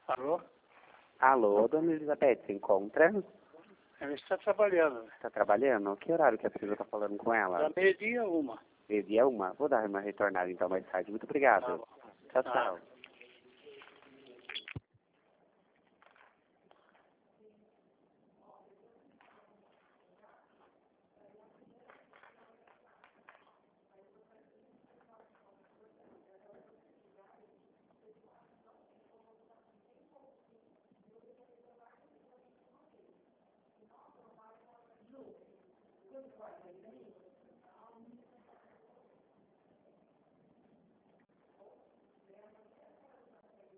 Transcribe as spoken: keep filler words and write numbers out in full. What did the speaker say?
Alô? Alô, dona Elizabeth, se encontra? Ela está trabalhando. Está trabalhando? Que horário que a Priscila está falando com ela? Da meio-dia uma. Meio-dia uma? Vou dar uma retornada então mais tarde. Muito obrigado. Tá bom. Tchau, Tá. tchau.